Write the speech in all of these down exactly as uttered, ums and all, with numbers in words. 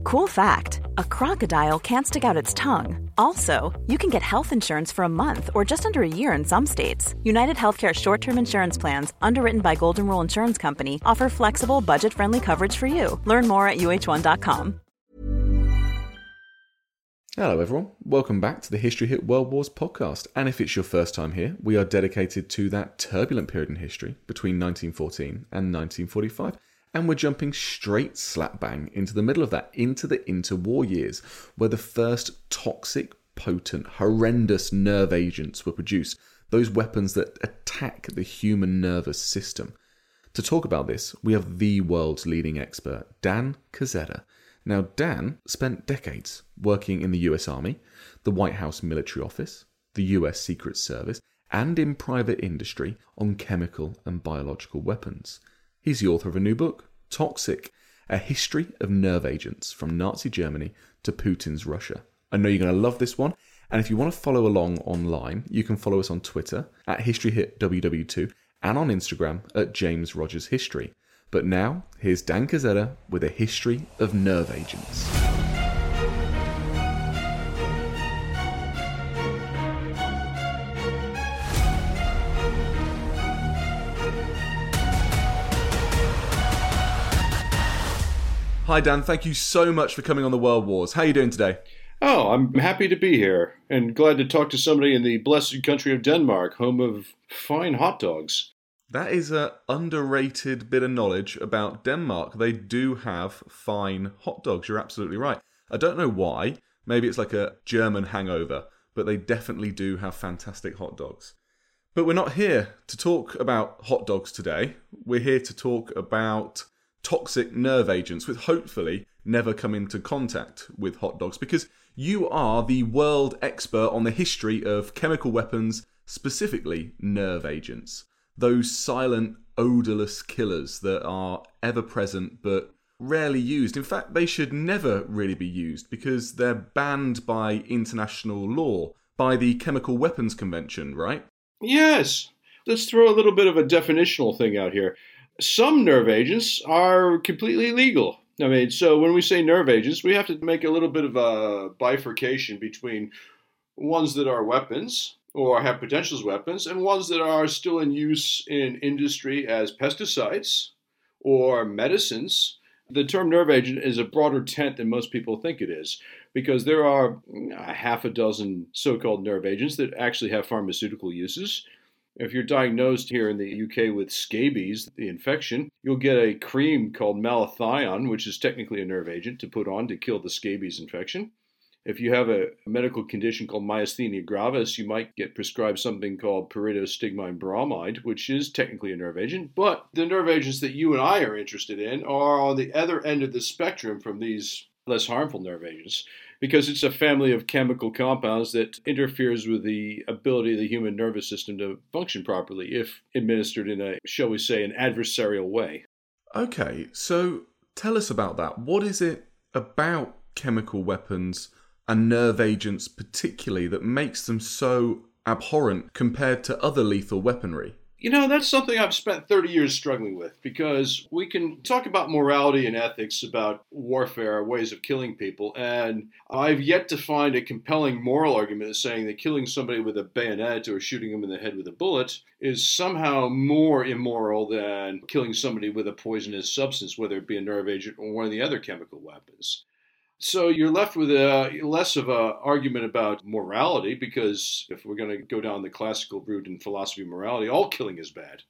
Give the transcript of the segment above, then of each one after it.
Cool fact, a crocodile can't stick out its tongue. Also, you can get health insurance for a month or just under a year in some states. United Healthcare short-term insurance plans, underwritten by Golden Rule Insurance Company, offer flexible, budget-friendly coverage for you. Learn more at U H one dot com. Hello everyone, welcome back to the History Hit World Wars podcast. And if it's your first time here, we are dedicated to that turbulent period in history between nineteen fourteen and nineteen forty-five. And we're jumping straight slap bang into the middle of that, into the interwar years, where the first toxic, potent, horrendous nerve agents were produced. Those weapons that attack the human nervous system. To talk about this, we have the world's leading expert, Dan Calzada. Now, Dan spent decades working in the U S Army, the White House Military Office, the U S Secret Service, and in private industry on chemical and biological weapons. He's the author of a new book, Toxic, A History of Nerve Agents from Nazi Germany to Putin's Russia. I know you're going to love this one, and if you want to follow along online, you can follow us on Twitter at History Hit W W two and on Instagram at James Rogers History. But now, here's Dan Calzada with a history of nerve agents. Hi Dan, thank you so much for coming on the World Wars. How are you doing today? Oh, I'm happy to be here and glad to talk to somebody in the blessed country of Denmark, home of fine hot dogs. That is an underrated bit of knowledge about Denmark. They do have fine hot dogs, you're absolutely right. I don't know why, maybe it's like a German hangover, but they definitely do have fantastic hot dogs. But we're not here to talk about hot dogs today. We're here to talk about toxic nerve agents, which hopefully never come into contact with hot dogs, because you are the world expert on the history of chemical weapons, specifically nerve agents. Those silent, odourless killers that are ever present but rarely used. In fact, they should never really be used because they're banned by international law, by the Chemical Weapons Convention, right? Yes. Let's throw a little bit of a definitional thing out here. Some nerve agents are completely legal. I mean, so when we say nerve agents, we have to make a little bit of a bifurcation between ones that are weapons or have potential as weapons and ones that are still in use in industry as pesticides or medicines. The term nerve agent is a broader tent than most people think it is, because there are a half a dozen so-called nerve agents that actually have pharmaceutical uses. If you're diagnosed here in the U K with scabies, the infection, you'll get a cream called malathion, which is technically a nerve agent, to put on to kill the scabies infection. If you have a medical condition called myasthenia gravis, you might get prescribed something called pyridostigmine bromide, which is technically a nerve agent. But the nerve agents that you and I are interested in are on the other end of the spectrum from these less harmful nerve agents, because it's a family of chemical compounds that interferes with the ability of the human nervous system to function properly if administered in a, shall we say, an adversarial way. Okay, so tell us about that. What is it about chemical weapons and nerve agents particularly that makes them so abhorrent compared to other lethal weaponry? You know, that's something I've spent thirty years struggling with, because we can talk about morality and ethics, about warfare, ways of killing people, and I've yet to find a compelling moral argument saying that killing somebody with a bayonet or shooting them in the head with a bullet is somehow more immoral than killing somebody with a poisonous substance, whether it be a nerve agent or one of the other chemical weapons. So you're left with a less of an argument about morality, because if we're going to go down the classical route in philosophy of morality, all killing is bad.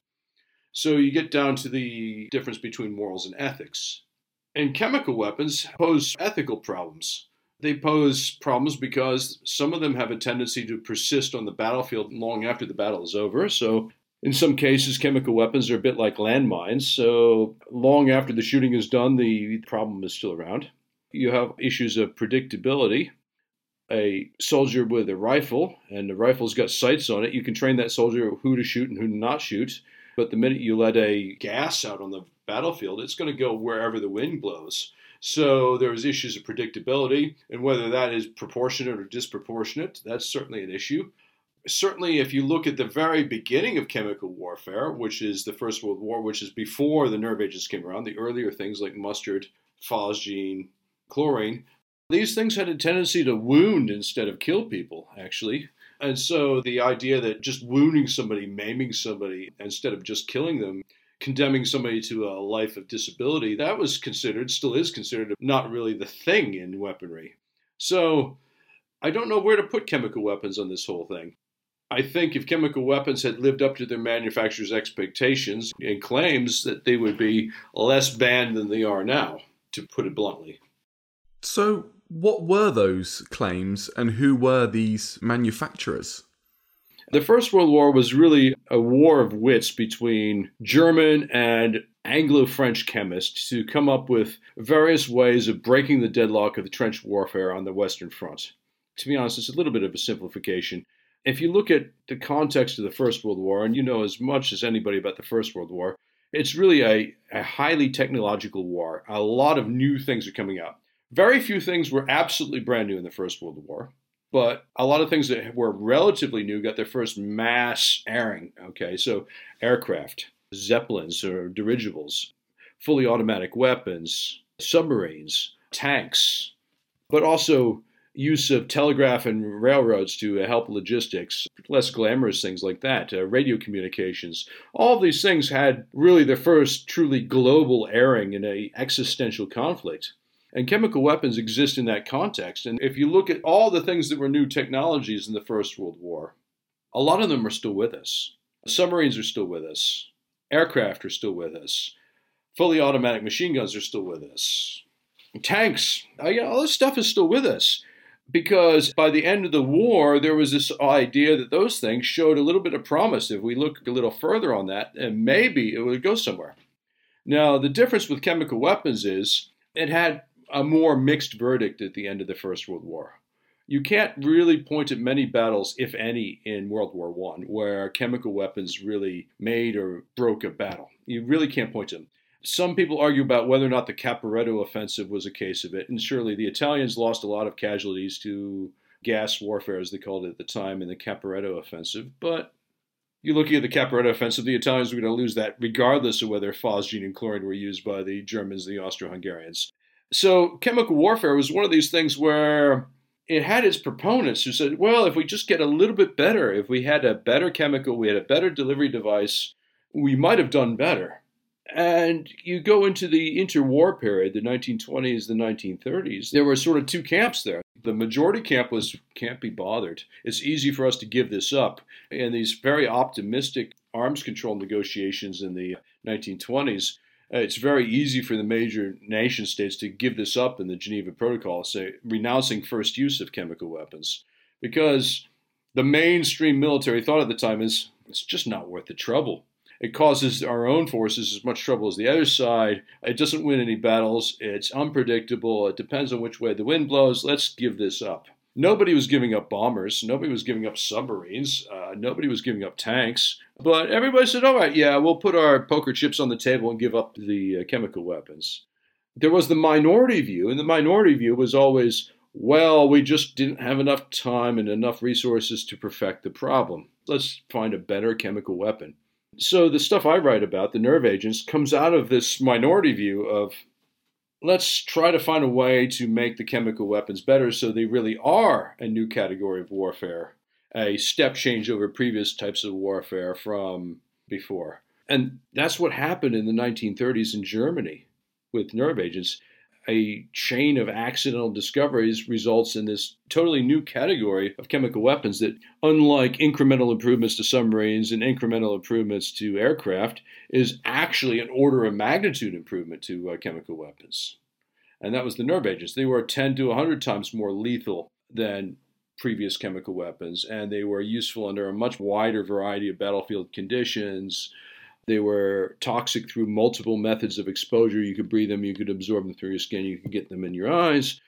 So you get down to the difference between morals and ethics. And chemical weapons pose ethical problems. They pose problems because some of them have a tendency to persist on the battlefield long after the battle is over. So in some cases, chemical weapons are a bit like landmines. So long after the shooting is done, the problem is still around. You have issues of predictability. A soldier with a rifle, and the rifle's got sights on it, you can train that soldier who to shoot and who to not shoot. But the minute you let a gas out on the battlefield, it's going to go wherever the wind blows. So there's issues of predictability, and whether that is proportionate or disproportionate, that's certainly an issue. Certainly, if you look at the very beginning of chemical warfare, which is the First World War, which is before the nerve agents came around, the earlier things like mustard, phosgene, chlorine. These things had a tendency to wound instead of kill people, actually. And so the idea that just wounding somebody, maiming somebody, instead of just killing them, condemning somebody to a life of disability, that was considered, still is considered, not really the thing in weaponry. So I don't know where to put chemical weapons on this whole thing. I think if chemical weapons had lived up to their manufacturers' expectations and claims, that they would be less banned than they are now, to put it bluntly. So what were those claims and who were these manufacturers? The First World War was really a war of wits between German and Anglo-French chemists to come up with various ways of breaking the deadlock of the trench warfare on the Western Front. To be honest, it's a little bit of a simplification. If you look at the context of the First World War, and you know as much as anybody about the First World War, it's really a, a highly technological war. A lot of new things are coming out. Very few things were absolutely brand new in the First World War. But a lot of things that were relatively new got their first mass airing. Okay, so aircraft, Zeppelins or dirigibles, fully automatic weapons, submarines, tanks, but also use of telegraph and railroads to help logistics, less glamorous things like that, uh, radio communications. All of these things had really their first truly global airing in an existential conflict. And chemical weapons exist in that context. And if you look at all the things that were new technologies in the First World War, a lot of them are still with us. Submarines are still with us. Aircraft are still with us. Fully automatic machine guns are still with us. Tanks, all this stuff is still with us. Because by the end of the war, there was this idea that those things showed a little bit of promise. If we look a little further on that, and maybe it would go somewhere. Now, the difference with chemical weapons is it had a more mixed verdict at the end of the First World War. You can't really point at many battles, if any, in World War One where chemical weapons really made or broke a battle. You really can't point to them. Some people argue about whether or not the Caporetto offensive was a case of it, and surely the Italians lost a lot of casualties to gas warfare, as they called it at the time, in the Caporetto offensive, but you're looking at the Caporetto offensive, the Italians were going to lose that regardless of whether phosgene and chlorine were used by the Germans and the Austro-Hungarians. So chemical warfare was one of these things where it had its proponents who said, well, if we just get a little bit better, if we had a better chemical, we had a better delivery device, we might have done better. And you go into the interwar period, the nineteen twenties, the nineteen thirties, there were sort of two camps there. The majority camp was, can't be bothered. It's easy for us to give this up. And these very optimistic arms control negotiations in the nineteen twenties, Uh, it's very easy for the major nation states to give this up in the Geneva Protocol, say, renouncing first use of chemical weapons. Because the mainstream military thought at the time is, it's just not worth the trouble. It causes our own forces as much trouble as the other side. It doesn't win any battles. It's unpredictable. It depends on which way the wind blows. Let's give this up. Nobody was giving up bombers. Nobody was giving up submarines. Uh, nobody was giving up tanks. But everybody said, all right, yeah, we'll put our poker chips on the table and give up the uh, chemical weapons. There was the minority view, and the minority view was always, well, we just didn't have enough time and enough resources to perfect the problem. Let's find a better chemical weapon. So the stuff I write about, the nerve agents, comes out of this minority view of, let's try to find a way to make the chemical weapons better so they really are a new category of warfare, a step change over previous types of warfare from before. And that's what happened in the nineteen thirties in Germany with nerve agents. A chain of accidental discoveries results in this totally new category of chemical weapons that, unlike incremental improvements to submarines and incremental improvements to aircraft, is actually an order of magnitude improvement to uh, chemical weapons. And that was the nerve agents. They were ten to one hundred times more lethal than previous chemical weapons, and they were useful under a much wider variety of battlefield conditions. They were toxic through multiple methods of exposure. You could breathe them, you could absorb them through your skin, you could get them in your eyes.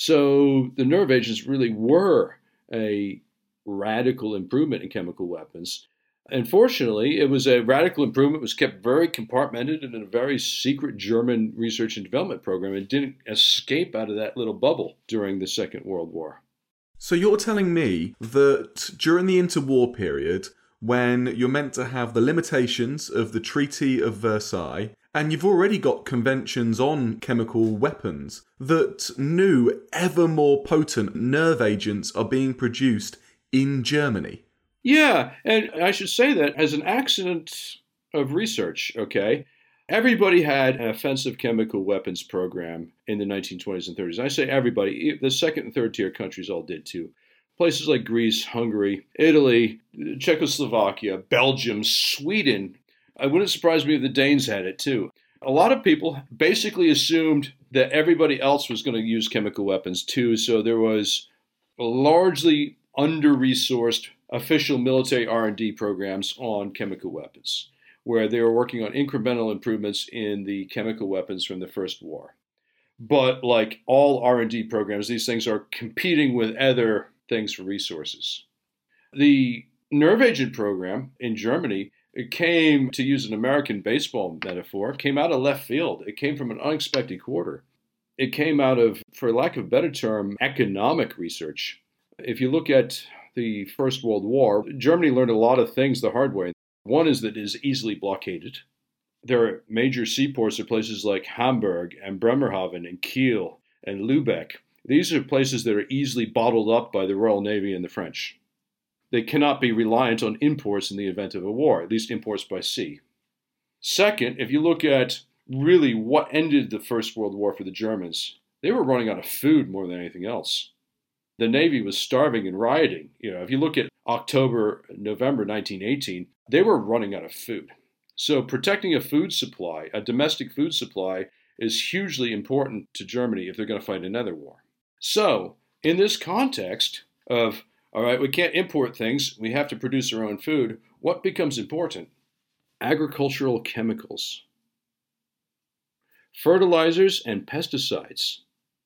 So the nerve agents really were a radical improvement in chemical weapons. Unfortunately, it was a radical improvement. It was kept very compartmented in a very secret German research and development program. It didn't escape out of that little bubble during the Second World War. So you're telling me that during the interwar period, when you're meant to have the limitations of the Treaty of Versailles And you've already got conventions on chemical weapons that new, ever more potent nerve agents are being produced in Germany. Yeah, and I should say that as an accident of research, okay, everybody had an offensive chemical weapons program in the nineteen twenties and thirties. I say everybody, the second and third tier countries all did too. Places like Greece, Hungary, Italy, Czechoslovakia, Belgium, Sweden. It wouldn't surprise me if the Danes had it too. A lot of people basically assumed that everybody else was going to use chemical weapons too, so there was largely under-resourced official military R and D programs on chemical weapons, where they were working on incremental improvements in the chemical weapons from the First War. But like all R and D programs, these things are competing with other things for resources. The nerve agent program in Germany, it came, to use an American baseball metaphor, came out of left field. It came from an unexpected quarter. It came out of, for lack of a better term, economic research. If you look at the First World War, Germany learned a lot of things the hard way. One is that it is easily blockaded. There are major seaports at places like Hamburg and Bremerhaven and Kiel and Lübeck. These are places that are easily bottled up by the Royal Navy and the French. They cannot be reliant on imports in the event of a war, at least imports by sea. Second, if you look at really what ended the First World War for the Germans, they were running out of food more than anything else. The Navy was starving and rioting. You know, if you look at October, November nineteen eighteen, they were running out of food. So protecting a food supply, a domestic food supply, is hugely important to Germany if they're going to fight another war. So, in this context of, all right, we can't import things, we have to produce our own food, what becomes important? Agricultural chemicals, fertilizers, and pesticides.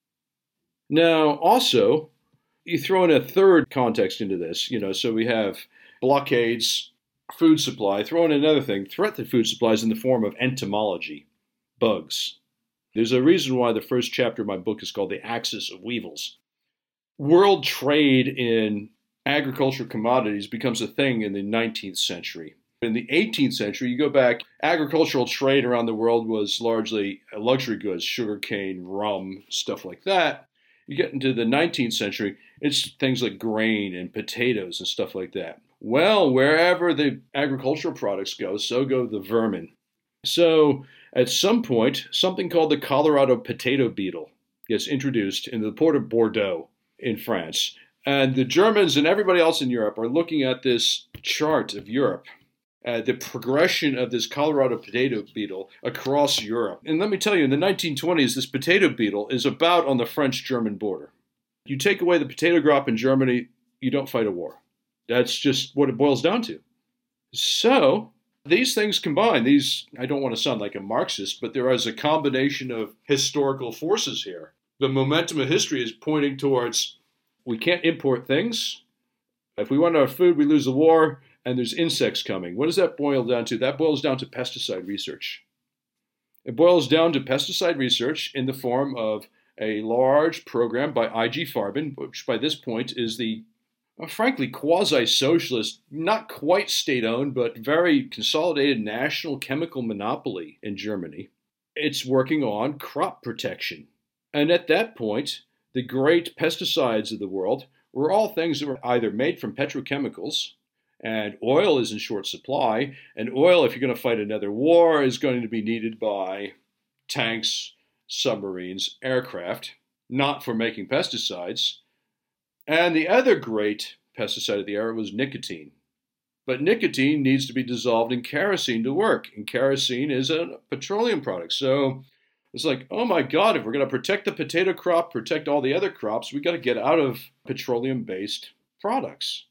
Now, also, you throw in a third context into this, you know, so we have blockades, food supply, throw in another thing, threat to food supplies in the form of entomology, bugs. There's a reason why the first chapter of my book is called The Axis of Weevils. World trade in agricultural commodities becomes a thing in the nineteenth century. In the eighteenth century, you go back, agricultural trade around the world was largely luxury goods, sugarcane, rum, stuff like that. You get into the nineteenth century, it's things like grain and potatoes and stuff like that. Well, wherever the agricultural products go, so go the vermin. So at some point, something called the Colorado potato beetle gets introduced into the port of Bordeaux in France. And the Germans and everybody else in Europe are looking at this chart of Europe, uh, the progression of this Colorado potato beetle across Europe. And let me tell you, in the nineteen twenties, this potato beetle is about on the French-German border. You take away the potato crop in Germany, you don't fight a war. That's just what it boils down to. So these things combine. These, I don't want to sound like a Marxist, but there is a combination of historical forces here. The momentum of history is pointing towards we can't import things. If we want our food, we lose the war, and there's insects coming. What does that boil down to? That boils down to pesticide research. It boils down to pesticide research in the form of a large program by I G Farben, which by this point is the Uh, frankly, quasi-socialist, not quite state-owned, but very consolidated national chemical monopoly in Germany. It's working on crop protection. And at that point, the great pesticides of the world were all things that were either made from petrochemicals, and oil is in short supply, and oil, if you're going to fight another war, is going to be needed by tanks, submarines, aircraft, not for making pesticides. And the other great pesticide of the era was nicotine. But nicotine needs to be dissolved in kerosene to work. And kerosene is a petroleum product. So it's like, oh my God, if we're going to protect the potato crop, protect all the other crops, we got to get out of petroleum-based products.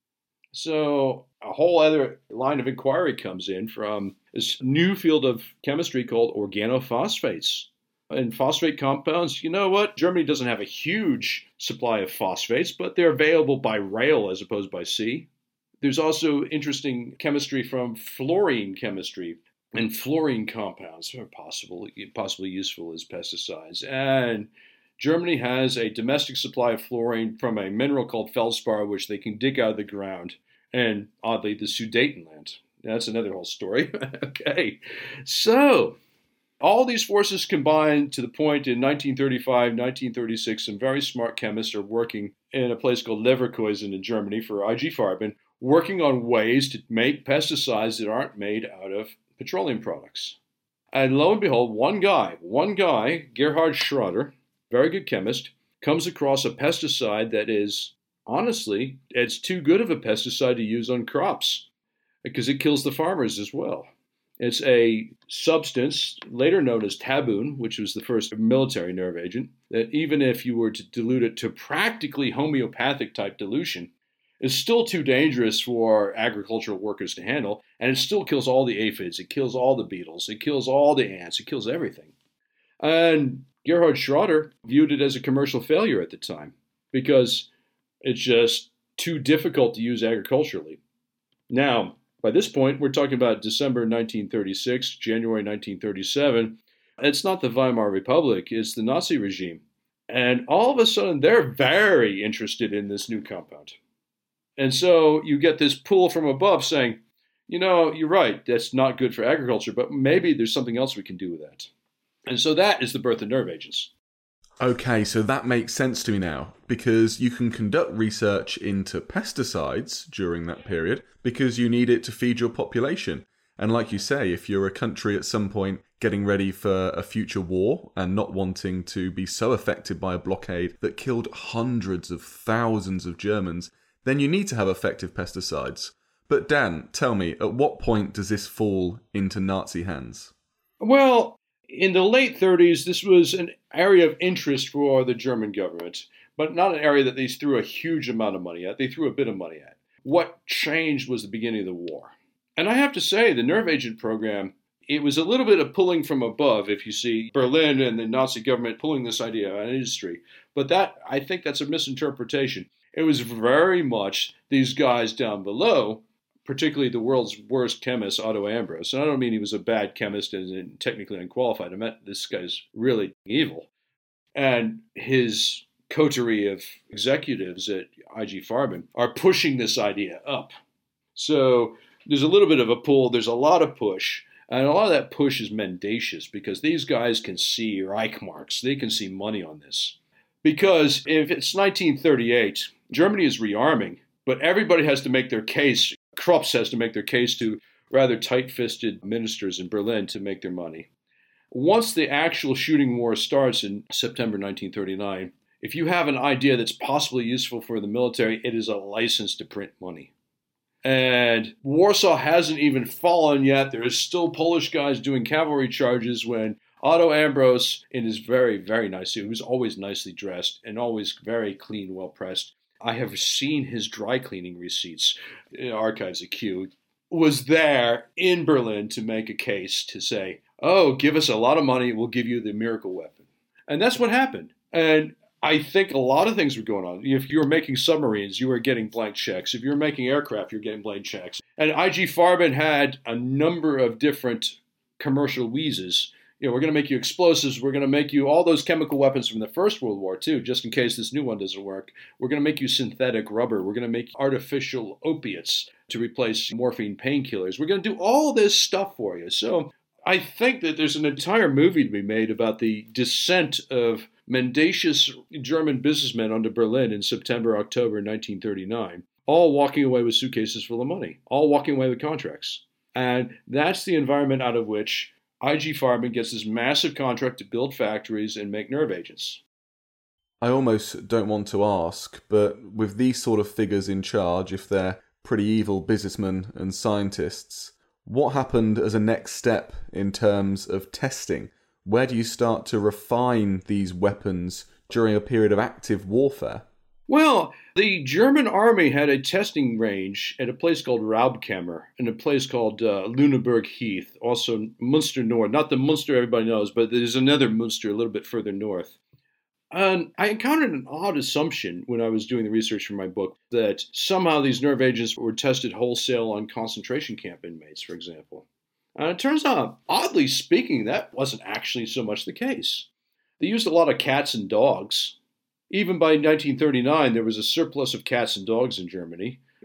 So a whole other line of inquiry comes in from this new field of chemistry called organophosphates. And phosphate compounds, you know what? Germany doesn't have a huge supply of phosphates, but they're available by rail as opposed by sea. There's also interesting chemistry from fluorine chemistry, and fluorine compounds are possible, possibly useful as pesticides. And Germany has a domestic supply of fluorine from a mineral called feldspar, which they can dig out of the ground, and oddly, the Sudetenland. That's another whole story. Okay, so all these forces combined to the point in nineteen thirty-five, nineteen thirty-six, some very smart chemists are working in a place called Leverkusen in Germany for I G Farben, working on ways to make pesticides that aren't made out of petroleum products. And lo and behold, one guy, one guy, Gerhard Schroeder, very good chemist, comes across a pesticide that is, honestly, it's too good of a pesticide to use on crops because it kills the farmers as well. It's a substance later known as taboon, which was the first military nerve agent, that even if you were to dilute it to practically homeopathic type dilution, is still too dangerous for agricultural workers to handle, and it still kills all the aphids, it kills all the beetles, it kills all the ants, it kills everything. And Gerhard Schroeder viewed it as a commercial failure at the time because it's just too difficult to use agriculturally. Now, by this point, we're talking about December nineteen thirty-six, January nineteen thirty-seven. It's not the Weimar Republic, it's the Nazi regime. And all of a sudden, they're very interested in this new compound. And so you get this pull from above saying, you know, you're right, that's not good for agriculture, but maybe there's something else we can do with that. And so that is the birth of nerve agents. Okay, so that makes sense to me now, because you can conduct research into pesticides during that period because you need it to feed your population. And like you say, if you're a country at some point getting ready for a future war and not wanting to be so affected by a blockade that killed hundreds of thousands of Germans, then you need to have effective pesticides. But Dan, tell me, at what point does this fall into Nazi hands? Well, in the late thirties, this was an area of interest for the German government, but not an area that they threw a huge amount of money at. They threw a bit of money at. What changed was the beginning of the war. And I have to say, the nerve agent program, it was a little bit of pulling from above, if you see Berlin and the Nazi government pulling this idea out of industry. But that, I think that's a misinterpretation. It was very much these guys down below, particularly the world's worst chemist, Otto Ambros. And I don't mean he was a bad chemist and technically unqualified. I meant this guy's really evil. And his coterie of executives at I G Farben are pushing this idea up. So there's a little bit of a pull. There's a lot of push. And a lot of that push is mendacious because these guys can see Reich marks. They can see money on this. Because if it's nineteen thirty-eight, Germany is rearming, but everybody has to make their case. Krups has to make their case to rather tight-fisted ministers in Berlin to make their money. Once the actual shooting war starts in September nineteen thirty-nine, if you have an idea that's possibly useful for the military, it is a license to print money. And Warsaw hasn't even fallen yet. There is still Polish guys doing cavalry charges when Otto Ambros, in his very, very nice suit, he was always nicely dressed and always very clean, well-pressed. I have seen his dry cleaning receipts in Archives of Q, was there in Berlin to make a case to say, oh, give us a lot of money, we'll give you the miracle weapon. And that's what happened. And I think a lot of things were going on. If you were making submarines, you were getting blank checks. If you were making aircraft, you're getting blank checks. And I G Farben had a number of different commercial wheezes. You know, we're going to make you explosives. We're going to make you all those chemical weapons from the First World War, too, just in case this new one doesn't work. We're going to make you synthetic rubber. We're going to make artificial opiates to replace morphine painkillers. We're going to do all this stuff for you. So I think that there's an entire movie to be made about the descent of mendacious German businessmen onto Berlin in September, October nineteen thirty-nine, all walking away with suitcases full of money, all walking away with contracts. And that's the environment out of which I G Farben gets this massive contract to build factories and make nerve agents. I almost don't want to ask, but with these sort of figures in charge, if they're pretty evil businessmen and scientists, what happened as a next step in terms of testing? Where do you start to refine these weapons during a period of active warfare? Well, the German army had a testing range at a place called Raubkammer and a place called uh, Lüneburg Heath, also Munster North. Not the Munster everybody knows, but there's another Munster a little bit further north. And I encountered an odd assumption when I was doing the research for my book that somehow these nerve agents were tested wholesale on concentration camp inmates, for example. And it turns out, oddly speaking, that wasn't actually so much the case. They used a lot of cats and dogs. Even by nineteen thirty-nine, there was a surplus of cats and dogs in Germany.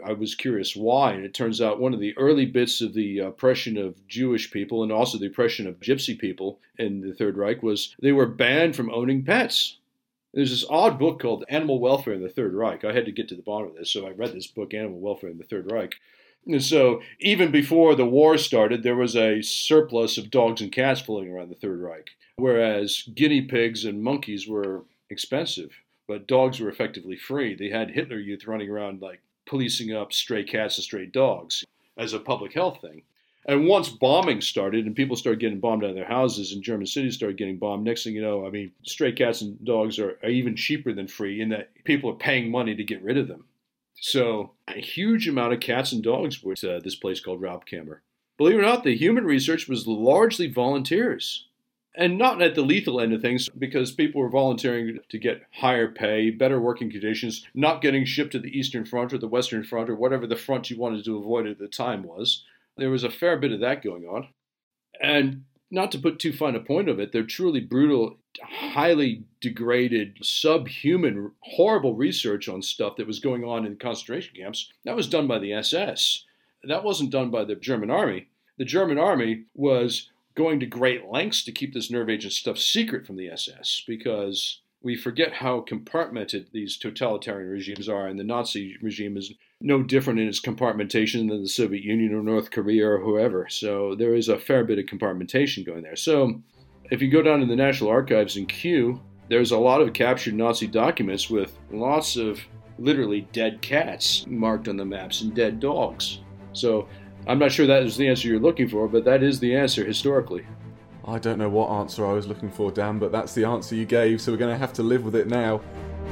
I was curious why, and it turns out one of the early bits of the oppression of Jewish people and also the oppression of Gypsy people in the Third Reich was they were banned from owning pets. There's this odd book called Animal Welfare in the Third Reich. I had to get to the bottom of this, so I read this book, Animal Welfare in the Third Reich. And so even before the war started, there was a surplus of dogs and cats floating around the Third Reich, whereas guinea pigs and monkeys were expensive, but dogs were effectively free. They had Hitler Youth running around like policing up stray cats and stray dogs as a public health thing. And once bombing started and people started getting bombed out of their houses and German cities started getting bombed, next thing you know, I mean, stray cats and dogs are, are even cheaper than free in that people are paying money to get rid of them. So a huge amount of cats and dogs were at uh, this place called Raubkammer. Believe it or not, the human research was largely volunteers. And not at the lethal end of things, because people were volunteering to get higher pay, better working conditions, not getting shipped to the Eastern Front or the Western Front or whatever the front you wanted to avoid at the time was. There was a fair bit of that going on. And not to put too fine a point of it, they're truly brutal, highly degraded, subhuman, horrible research on stuff that was going on in concentration camps. That was done by the S S. That wasn't done by the German army. The German army was going to great lengths to keep this nerve agent stuff secret from the S S, because we forget how compartmented these totalitarian regimes are, and the Nazi regime is no different in its compartmentation than the Soviet Union or North Korea or whoever. So there is a fair bit of compartmentation going there. So if you go down to the National Archives in Kew, there's a lot of captured Nazi documents with lots of literally dead cats marked on the maps and dead dogs. So I'm not sure that is the answer you're looking for, but that is the answer historically. I don't know what answer I was looking for, Dan, but that's the answer you gave, so we're going to have to live with it now.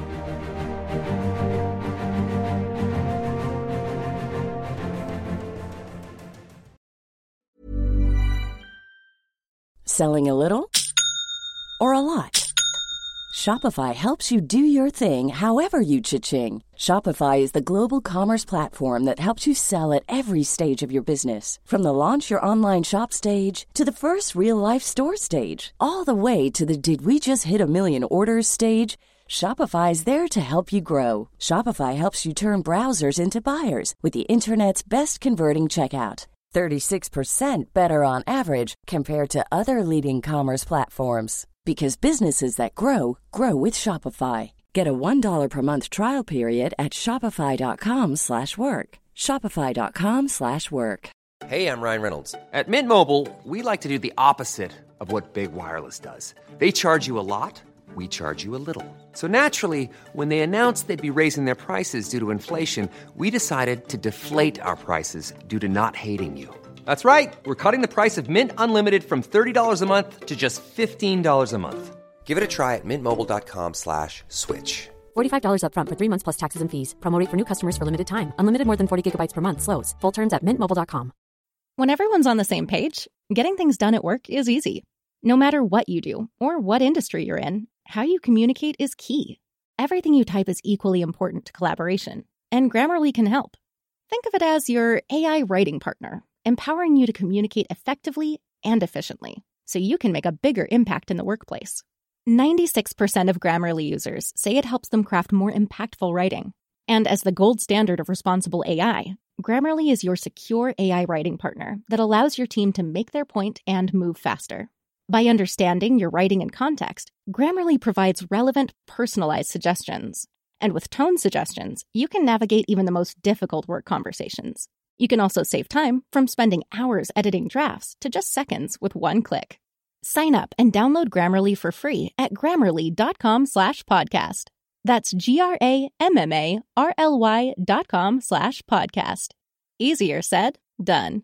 Selling a little or a lot? Shopify helps you do your thing however you cha-ching. Shopify is the global commerce platform that helps you sell at every stage of your business. From the launch your online shop stage to the first real-life store stage, all the way to the did we just hit a million orders stage. Shopify is there to help you grow. Shopify helps you turn browsers into buyers with the internet's best converting checkout. thirty-six percent better on average compared to other leading commerce platforms. Because businesses that grow, grow with Shopify. Get a one dollar per month trial period at shopify.com slash work. Shopify.com slash work. Hey, I'm Ryan Reynolds. At Mint Mobile, we like to do the opposite of what Big Wireless does. They charge you a lot, we charge you a little. So naturally, when they announced they'd be raising their prices due to inflation, we decided to deflate our prices due to not hating you. That's right. We're cutting the price of Mint Unlimited from thirty dollars a month to just fifteen dollars a month. Give it a try at mintmobile.com slash switch. forty-five dollars up front for three months plus taxes and fees. Promo rate for new customers for limited time. Unlimited more than forty gigabytes per month slows. Full terms at mint mobile dot com. When everyone's on the same page, getting things done at work is easy. No matter what you do or what industry you're in, how you communicate is key. Everything you type is equally important to collaboration, and Grammarly can help. Think of it as your A I writing partner, empowering you to communicate effectively and efficiently, so you can make a bigger impact in the workplace. ninety-six percent of Grammarly users say it helps them craft more impactful writing. And as the gold standard of responsible A I, Grammarly is your secure A I writing partner that allows your team to make their point and move faster. By understanding your writing and context, Grammarly provides relevant, personalized suggestions. And with tone suggestions, you can navigate even the most difficult work conversations. You can also save time from spending hours editing drafts to just seconds with one click. Sign up and download Grammarly for free at grammarly.com slash podcast. That's G-R-A-M-M-A-R-L-Y dot com slash podcast. Easier said, done.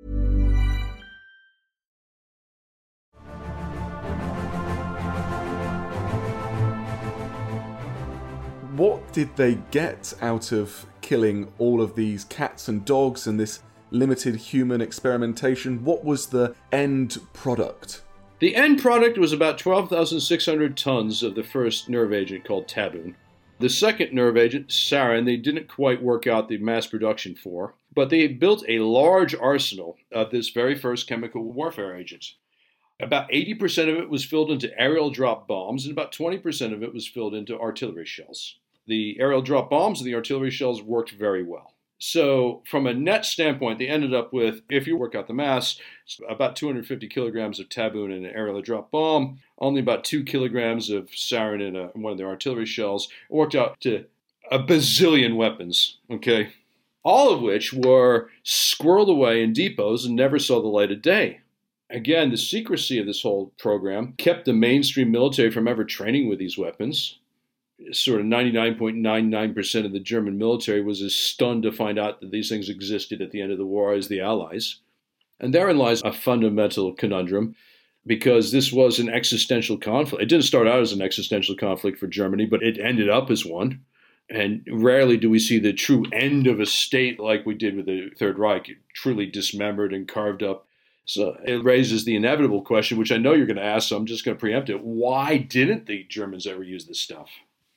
What did they get out of killing all of these cats and dogs and this limited human experimentation? What was the end product? The end product was about twelve thousand six hundred tons of the first nerve agent called Taboon. The second nerve agent, Sarin, they didn't quite work out the mass production for, but they built a large arsenal of this very first chemical warfare agent. About eighty percent of it was filled into aerial drop bombs, and about twenty percent of it was filled into artillery shells. The aerial drop bombs and the artillery shells worked very well. So from a net standpoint, they ended up with, if you work out the mass, about two hundred fifty kilograms of taboon in an aerial drop bomb, only about two kilograms of sarin in, a, in one of their artillery shells. It worked out to a bazillion weapons, okay? All of which were squirreled away in depots and never saw the light of day. Again, the secrecy of this whole program kept the mainstream military from ever training with these weapons. Sort of ninety-nine point nine nine percent of the German military was as stunned to find out that these things existed at the end of the war as the Allies. And therein lies a fundamental conundrum, because this was an existential conflict. It didn't start out as an existential conflict for Germany, but it ended up as one. And rarely do we see the true end of a state like we did with the Third Reich, truly dismembered and carved up. So it raises the inevitable question, which I know you're going to ask, so I'm just going to preempt it. Why didn't the Germans ever use this stuff?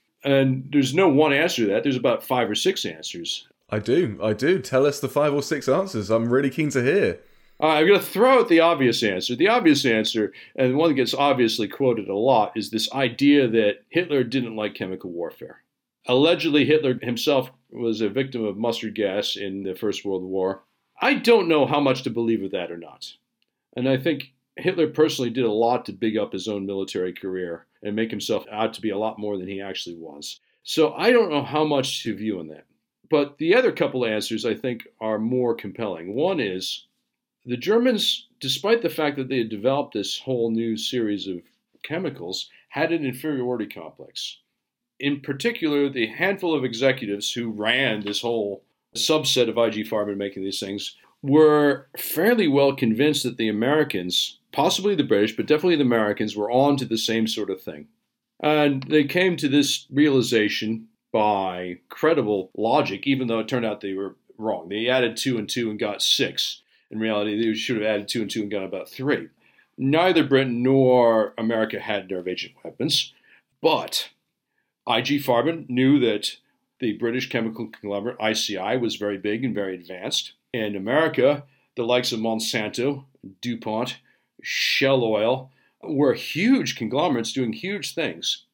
And there's no one answer to that. There's about five or six answers. I do. I do. Tell us the five or six answers. I'm really keen to hear. Uh, I'm going to throw out the obvious answer. The obvious answer, and one that gets obviously quoted a lot, is this idea that Hitler didn't like chemical warfare. Allegedly, Hitler himself was a victim of mustard gas in the First World War. I don't know how much to believe of that or not. And I think Hitler personally did a lot to big up his own military career and make himself out to be a lot more than he actually was. So I don't know how much to view in that. But the other couple of answers I think are more compelling. One is the Germans, despite the fact that they had developed this whole new series of chemicals, had an inferiority complex. In particular, the handful of executives who ran this whole subset of I G Farben making these things were fairly well convinced that the Americans, possibly the British, but definitely the Americans, were on to the same sort of thing. And they came to this realization by credible logic, even though it turned out they were wrong. They added two and two and got six. In reality, they should have added two and two and got about three. Neither Britain nor America had nerve agent weapons, but I G Farben knew that the British chemical conglomerate I C I was very big and very advanced. In America, the likes of Monsanto, DuPont, Shell Oil were huge conglomerates doing huge things.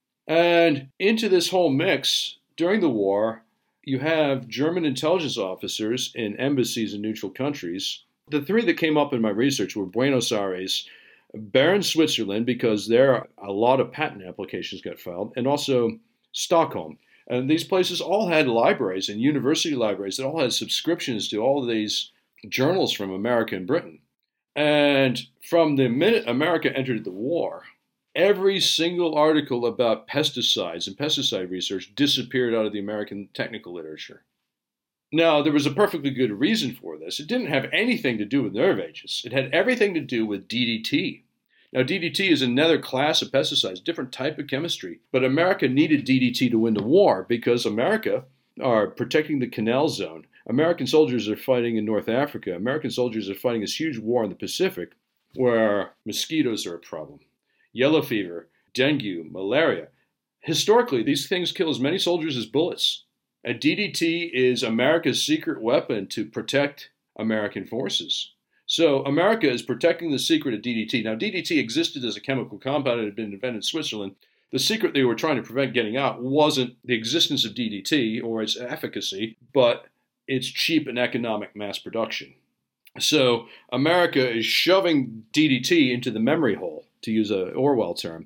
And into this whole mix, during the war, you have German intelligence officers in embassies in neutral countries. The three that came up in my research were Buenos Aires, Bern, Switzerland, because there a lot of patent applications got filed, and also Stockholm. And these places all had libraries and university libraries that all had subscriptions to all of these journals from America and Britain. And from the minute America entered the war, every single article about pesticides and pesticide research disappeared out of the American technical literature. Now, there was a perfectly good reason for this. It didn't have anything to do with nerve agents. It had everything to do with D D T. Now, D D T is another class of pesticides, different type of chemistry. But America needed D D T to win the war because America are protecting the Canal Zone. American soldiers are fighting in North Africa. American soldiers are fighting this huge war in the Pacific where mosquitoes are a problem. Yellow fever, dengue, malaria. Historically, these things kill as many soldiers as bullets. And D D T is America's secret weapon to protect American forces. So America is protecting the secret of D D T. Now, D D T existed as a chemical compound. It had been invented in Switzerland. The secret they were trying to prevent getting out wasn't the existence of D D T or its efficacy, but its cheap and economic mass production. So America is shoving D D T into the memory hole, to use an Orwell term.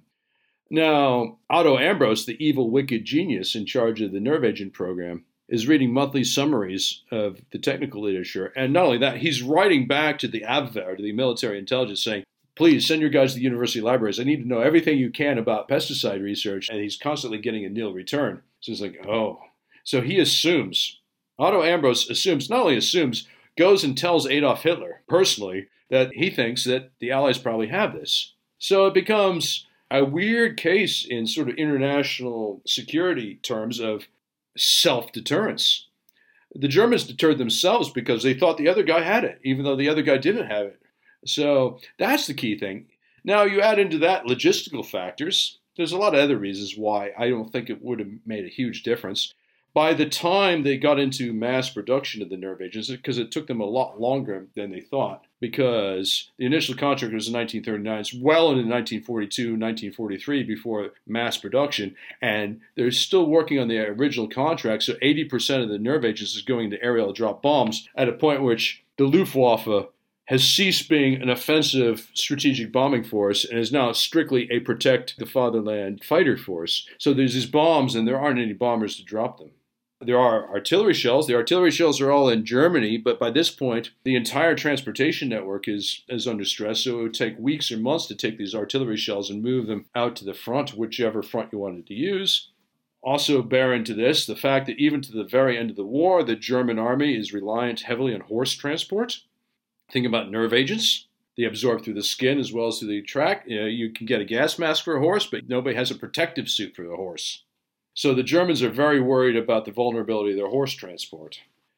Now, Otto Ambros, the evil, wicked genius in charge of the nerve agent program, is reading monthly summaries of the technical literature. And not only that, he's writing back to the Abwehr, to the military intelligence, saying, please send your guys to the university libraries. I need to know everything you can about pesticide research. And he's constantly getting a nil return. So it's like, oh. So he assumes, Otto Ambros assumes, not only assumes, goes and tells Adolf Hitler personally that he thinks that the Allies probably have this. So it becomes a weird case in sort of international security terms of self-deterrence. The Germans deterred themselves because they thought the other guy had it, even though the other guy didn't have it. So that's the key thing. Now you add into that logistical factors. There's a lot of other reasons why I don't think it would have made a huge difference. By the time they got into mass production of the nerve agents, because it took them a lot longer than they thought, because the initial contract was in nineteen thirty-nine, it's well into nineteen forty-two, nineteen forty-three before mass production, and they're still working on the original contract, so eighty percent of the nerve agents is going to aerial drop bombs at a point which the Luftwaffe has ceased being an offensive strategic bombing force and is now strictly a protect the fatherland fighter force. So there's these bombs, and there aren't any bombers to drop them. There are artillery shells. The artillery shells are all in Germany, but by this point, the entire transportation network is, is under stress, so it would take weeks or months to take these artillery shells and move them out to the front, whichever front you wanted to use. Also bear into this the fact that even to the very end of the war, the German army is reliant heavily on horse transport. Think about nerve agents. They absorb through the skin as well as through the tract. You know, you can get a gas mask for a horse, but nobody has a protective suit for the horse. So the Germans are very worried about the vulnerability of their horse transport.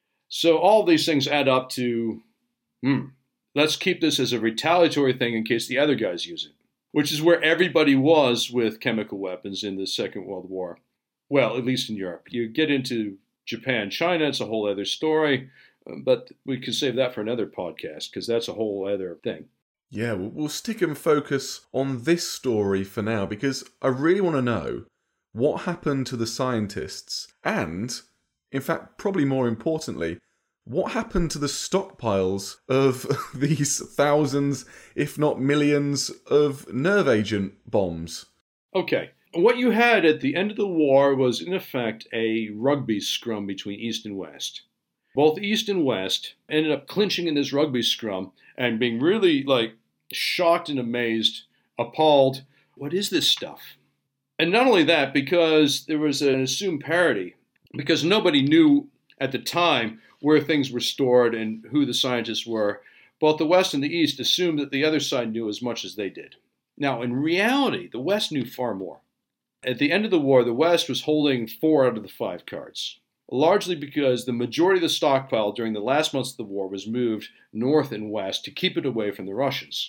So all of these things add up to, hmm, let's keep this as a retaliatory thing in case the other guys use it, which is where everybody was with chemical weapons in the Second World War. Well, at least in Europe. You get into Japan, China, it's a whole other story, but we can save that for another podcast because that's a whole other thing. Yeah, we'll stick and focus on this story for now because I really want to know what happened to the scientists and, in fact, probably more importantly, what happened to the stockpiles of these thousands, if not millions, of nerve agent bombs? Okay. What you had at the end of the war was, in effect, a rugby scrum between East and West. Both East and West ended up clinching in this rugby scrum and being really, like, shocked and amazed, appalled. What is this stuff? And not only that, because there was an assumed parity, because nobody knew at the time where things were stored and who the scientists were, both the West and the East assumed that the other side knew as much as they did. Now, in reality, the West knew far more. At the end of the war, the West was holding four out of the five cards, largely because the majority of the stockpile during the last months of the war was moved north and west to keep it away from the Russians.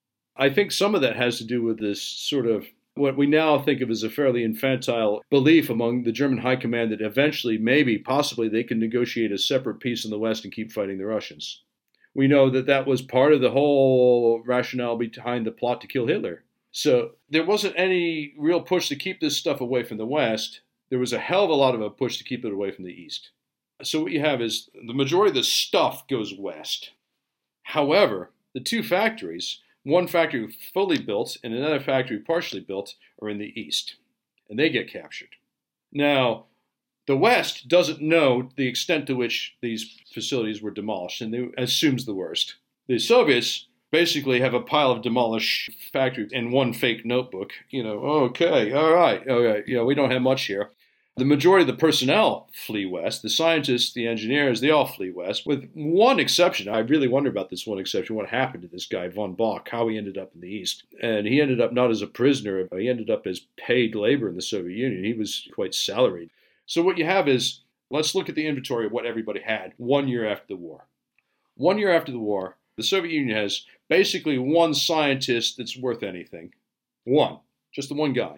I think some of that has to do with this sort of what we now think of as a fairly infantile belief among the German high command that eventually, maybe, possibly, they can negotiate a separate peace in the West and keep fighting the Russians. We know that that was part of the whole rationale behind the plot to kill Hitler. So there wasn't any real push to keep this stuff away from the West. There was a hell of a lot of a push to keep it away from the East. So what you have is the majority of the stuff goes west. However, the two factories, one factory fully built and another factory partially built, are in the East, and they get captured. Now, the West doesn't know the extent to which these facilities were demolished, and they assumes the worst. The Soviets basically have a pile of demolished factories in one fake notebook. You know, okay, all right, okay, you know, we don't have much here. The majority of the personnel flee west. The scientists, the engineers, they all flee west, with one exception. I really wonder about this one exception, what happened to this guy, von Bock, how he ended up in the East. And he ended up not as a prisoner, he ended up as paid labor in the Soviet Union. He was quite salaried. So what you have is, let's look at the inventory of what everybody had one year after the war. One year after the war, the Soviet Union has basically one scientist that's worth anything. One. Just the one guy.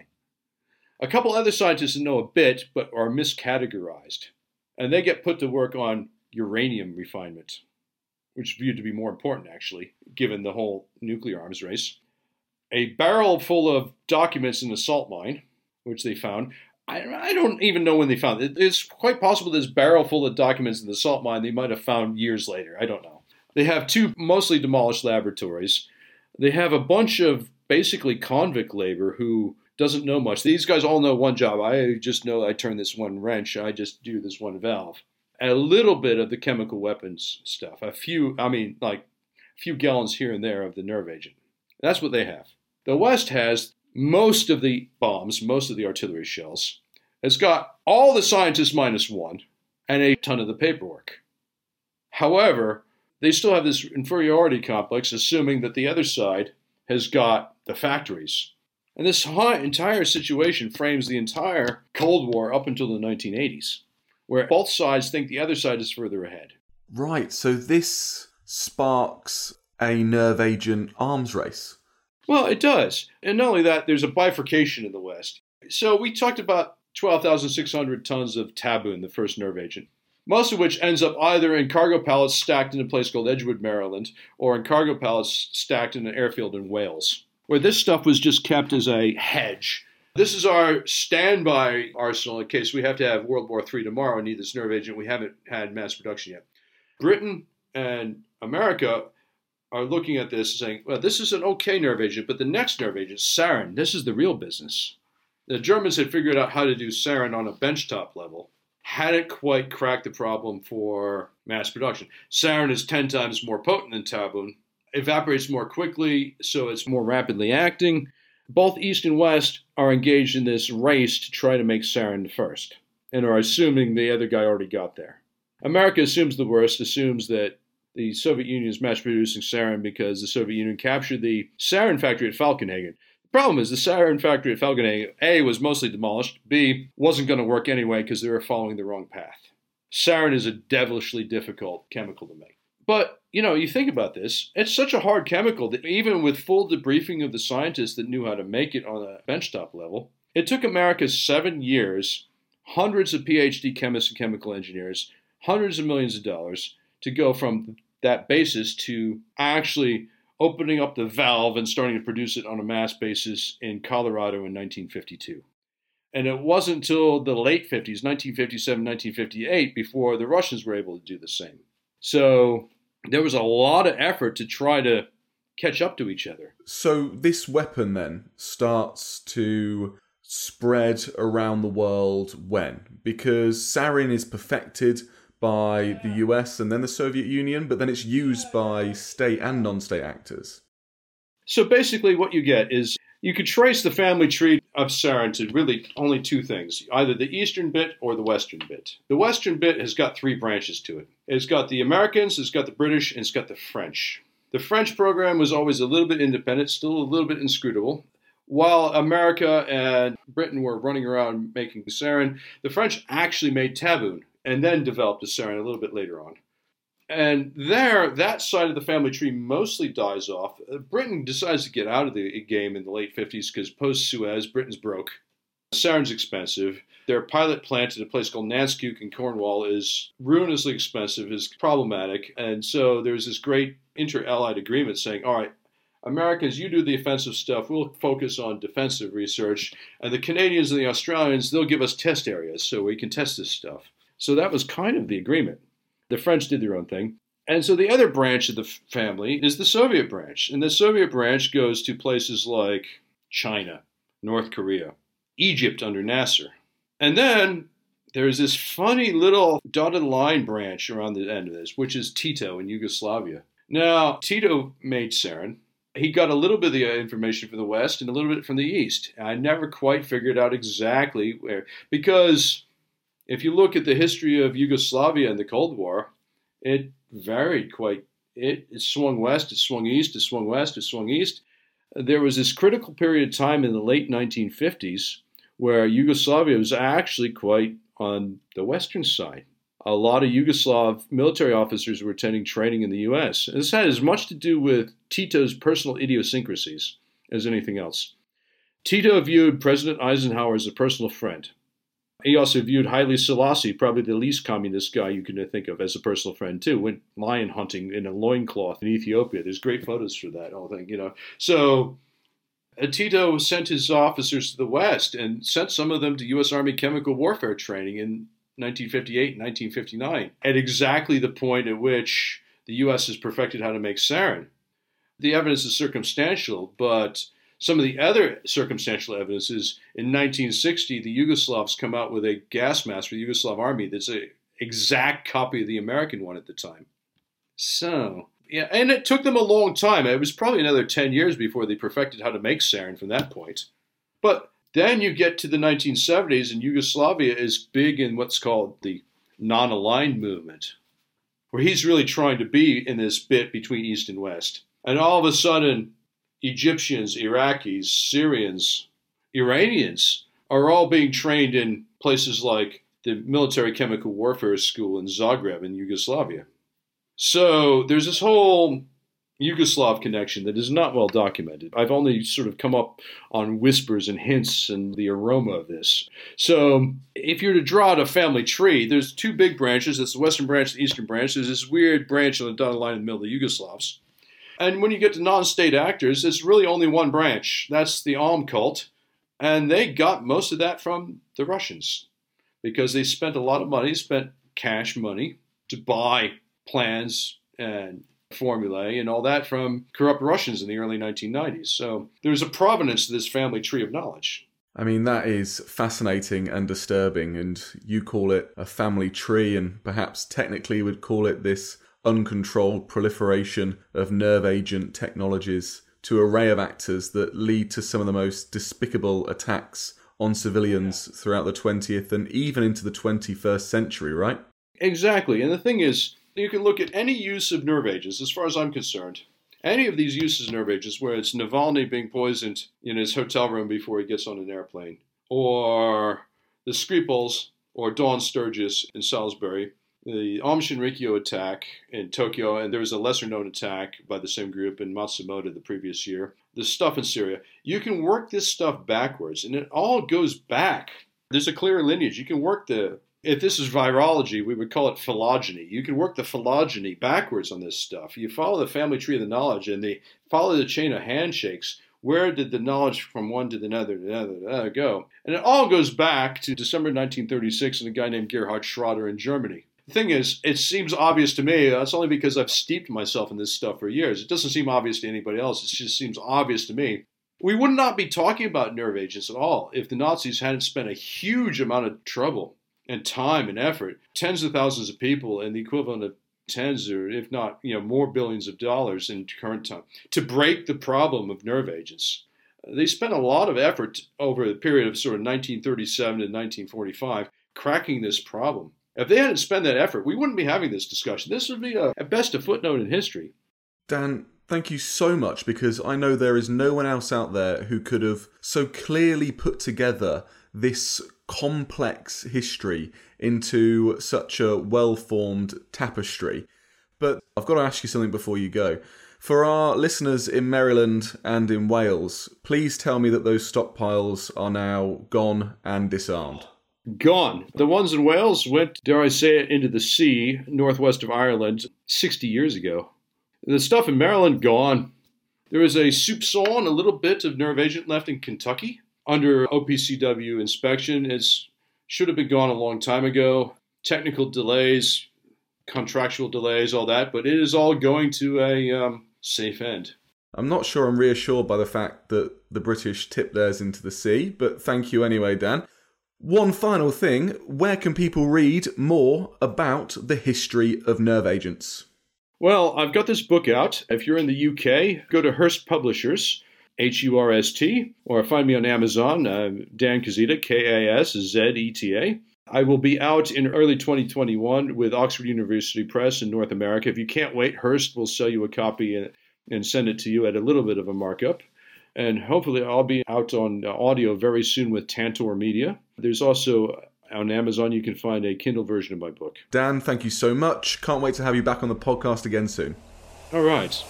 A couple other scientists that know a bit, but are miscategorized. And they get put to work on uranium refinement, which is viewed to be more important, actually, given the whole nuclear arms race. A barrel full of documents in a salt mine, which they found. I, I don't even know when they found it. It's quite possible this barrel full of documents in the salt mine they might have found years later. I don't know. They have two mostly demolished laboratories. They have a bunch of basically convict labor who doesn't know much. These guys all know one job. I just know I turn this one wrench. I just do this one valve. And a little bit of the chemical weapons stuff. A few, I mean, like a few gallons here and there of the nerve agent. That's what they have. The West has most of the bombs, most of the artillery shells. It's got all the scientists minus one and a ton of the paperwork. However, they still have this inferiority complex, assuming that the other side has got the factories. And this entire situation frames the entire Cold War up until the nineteen eighties, where both sides think the other side is further ahead. Right, so this sparks a nerve agent arms race. Well, it does. And not only that, there's a bifurcation in the West. So we talked about twelve thousand six hundred tons of Tabun, the first nerve agent, most of which ends up either in cargo pallets stacked in a place called Edgewood, Maryland, or in cargo pallets stacked in an airfield in Wales, where this stuff was just kept as a hedge. This is our standby arsenal in case we have to have World War Three tomorrow and need this nerve agent. We haven't had mass production yet. Britain and America are looking at this and saying, well, this is an okay nerve agent, but the next nerve agent, sarin, this is the real business. The Germans had figured out how to do sarin on a benchtop level, hadn't quite cracked the problem for mass production. Sarin is ten times more potent than Tabun, evaporates more quickly, so it's more rapidly acting. Both East and West are engaged in this race to try to make sarin first, and are assuming the other guy already got there. America assumes the worst, assumes that the Soviet Union is mass-producing sarin because the Soviet Union captured the sarin factory at Falkenhagen. The problem is the sarin factory at Falkenhagen, A, was mostly demolished, B, wasn't going to work anyway because they were following the wrong path. Sarin is a devilishly difficult chemical to make. But, you know, you think about this, it's such a hard chemical that even with full debriefing of the scientists that knew how to make it on a benchtop level, it took America seven years, hundreds of PhD chemists and chemical engineers, hundreds of millions of dollars to go from that basis to actually opening up the valve and starting to produce it on a mass basis in Colorado in nineteen fifty-two. And it wasn't until the late fifties, nineteen fifty-seven, nineteen fifty-eight, before the Russians were able to do the same. So there was a lot of effort to try to catch up to each other. So this weapon then starts to spread around the world when? Because sarin is perfected by the U S and then the Soviet Union, but then it's used by state and non-state actors. So basically what you get is you could trace the family tree of sarin to really only two things, either the eastern bit or the western bit. The western bit has got three branches to it. It's got the Americans, it's got the British, and it's got the French. The French program was always a little bit independent, still a little bit inscrutable. While America and Britain were running around making sarin, the French actually made Tabun and then developed a sarin a little bit later on. And there, that side of the family tree mostly dies off. Britain decides to get out of the game in the late fifties because post-Suez, Britain's broke. Sarin's expensive. Their pilot plant at a place called Nanskuk in Cornwall is ruinously expensive, is problematic. And so there's this great inter-allied agreement saying, all right, Americans, you do the offensive stuff. We'll focus on defensive research. And the Canadians and the Australians, they'll give us test areas so we can test this stuff. So that was kind of the agreement. The French did their own thing. And so the other branch of the family is the Soviet branch. And the Soviet branch goes to places like China, North Korea, Egypt under Nasser. And then there's this funny little dotted line branch around the end of this, which is Tito in Yugoslavia. Now, Tito made sarin. He got a little bit of the information from the West and a little bit from the East. I never quite figured out exactly where, because if you look at the history of Yugoslavia and the Cold War, it varied quite. It, it swung west, it swung east, it swung west, it swung east. There was this critical period of time in the late nineteen fifties where Yugoslavia was actually quite on the western side. A lot of Yugoslav military officers were attending training in the U S. And this had as much to do with Tito's personal idiosyncrasies as anything else. Tito viewed President Eisenhower as a personal friend. He also viewed Haile Selassie, probably the least communist guy you can think of, as a personal friend too. Went lion hunting in a loincloth in Ethiopia. There's great photos for that whole thing, you know. So uh, Tito sent his officers to the West and sent some of them to U S Army chemical warfare training in nineteen fifty-eight and nineteen fifty-nine, at exactly the point at which the U S has perfected how to make sarin. The evidence is circumstantial, but some of the other circumstantial evidence is in nineteen sixty, the Yugoslavs come out with a gas mask for the Yugoslav army that's an exact copy of the American one at the time. So, yeah, and it took them a long time. It was probably another ten years before they perfected how to make sarin from that point. But then you get to the nineteen seventies, and Yugoslavia is big in what's called the non-aligned movement, where he's really trying to be in this bit between East and West. And all of a sudden, Egyptians, Iraqis, Syrians, Iranians are all being trained in places like the Military Chemical Warfare School in Zagreb in Yugoslavia. So there's this whole Yugoslav connection that is not well documented. I've only sort of come up on whispers and hints and the aroma of this. So if you're to draw out a family tree, there's two big branches. There's the western branch and the eastern branch. There's this weird branch on the dotted line in the middle, the Yugoslavs. And when you get to non-state actors, it's really only one branch. That's the Alm cult. And they got most of that from the Russians because they spent a lot of money, spent cash money to buy plans and formulae and all that from corrupt Russians in the early nineteen nineties. So there's a provenance to this family tree of knowledge. I mean, that is fascinating and disturbing, and you call it a family tree, and perhaps technically would call it this uncontrolled proliferation of nerve agent technologies to an array of actors that lead to some of the most despicable attacks on civilians yeah. throughout the twentieth and even into the twenty-first century, right? Exactly. And the thing is, you can look at any use of nerve agents, as far as I'm concerned. Any of these uses of nerve agents, where it's Navalny being poisoned in his hotel room before he gets on an airplane, or the Skripals, or Dawn Sturgis in Salisbury, the Aum Shinrikyo attack in Tokyo, and there was a lesser-known attack by the same group in Matsumoto the previous year, the stuff in Syria. You can work this stuff backwards, and it all goes back. There's a clear lineage. You can work the... If this is virology, we would call it phylogeny. You can work the phylogeny backwards on this stuff. You follow the family tree of the knowledge and they follow the chain of handshakes. Where did the knowledge from one to the other, to the other, to the other go? And it all goes back to December nineteen thirty-six and a guy named Gerhard Schroeder in Germany. The thing is, it seems obvious to me. That's only because I've steeped myself in this stuff for years. It doesn't seem obvious to anybody else. It just seems obvious to me. We would not be talking about nerve agents at all if the Nazis hadn't spent a huge amount of trouble and time and effort, tens of thousands of people, and the equivalent of tens or if not, you know, more billions of dollars in current time, to break the problem of nerve agents. They spent a lot of effort over the period of sort of nineteen thirty-seven to nineteen forty-five cracking this problem. If they hadn't spent that effort, we wouldn't be having this discussion. This would be, a, at best, a footnote in history. Dan, thank you so much, because I know there is no one else out there who could have so clearly put together this complex history into such a well-formed tapestry. But I've got to ask you something before you go. For our listeners in Maryland and in Wales, please tell me that those stockpiles are now gone and disarmed. Gone. The ones in Wales went, dare I say it, into the sea northwest of Ireland sixty years ago. The stuff in Maryland, gone. There is a soupçon, a little bit of nerve agent left in Kentucky under O P C W inspection. It should have been gone a long time ago. Technical delays, contractual delays, all that, but it is all going to a um, safe end. I'm not sure I'm reassured by the fact that the British tipped theirs into the sea, but thank you anyway, Dan. One final thing, where can people read more about the history of nerve agents? Well, I've got this book out. If you're in the U K, go to Hurst Publishers, H U R S T, or find me on Amazon, uh, Dan Kazeta, K A S Z E T A. I will be out in early twenty twenty-one with Oxford University Press in North America. If you can't wait, Hurst will sell you a copy and, and send it to you at a little bit of a markup. And hopefully I'll be out on audio very soon with Tantor Media. There's also on Amazon, you can find a Kindle version of my book. Dan, thank you so much. Can't wait to have you back on the podcast again soon. All right.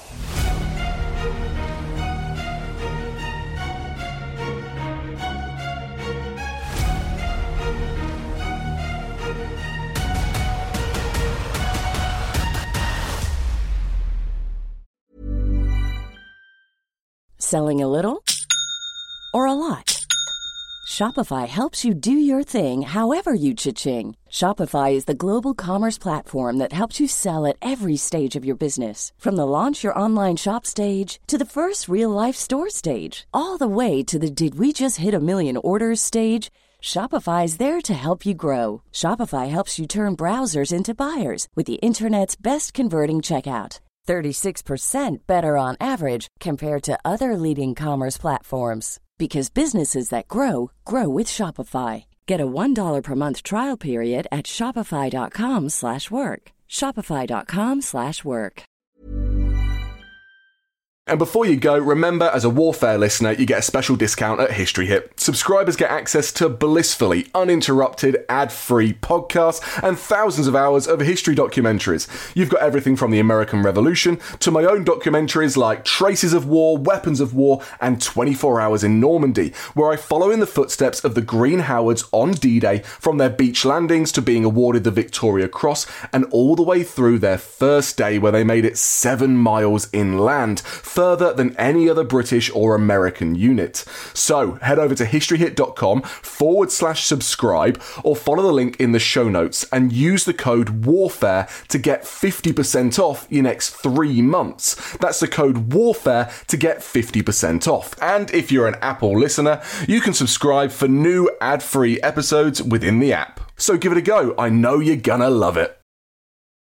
Selling a little or a lot? Shopify helps you do your thing however you cha-ching. Shopify is the global commerce platform that helps you sell at every stage of your business. From the launch your online shop stage to the first real-life store stage, all the way to the did we just hit a million orders stage. Shopify is there to help you grow. Shopify helps you turn browsers into buyers with the internet's best converting checkout. thirty-six percent better on average compared to other leading commerce platforms. Because businesses that grow, grow with Shopify. Get a one dollar per month trial period at shopify.com slash work. Shopify.com slash work. And before you go, remember, as a Warfare listener, you get a special discount at History Hit. Subscribers get access to blissfully uninterrupted, ad-free podcasts and thousands of hours of history documentaries. You've got everything from the American Revolution to my own documentaries like Traces of War, Weapons of War, and twenty-four hours in Normandy, where I follow in the footsteps of the Green Howards on D-Day, from their beach landings to being awarded the Victoria Cross, and all the way through their first day where they made it seven miles inland, further than any other British or American unit. So head over to historyhit.com forward slash subscribe or follow the link in the show notes and use the code WARFARE to get fifty percent off your next three months. That's the code WARFARE to get fifty percent off. And if you're an Apple listener, you can subscribe for new ad-free episodes within the app. So give it a go. I know you're gonna love it.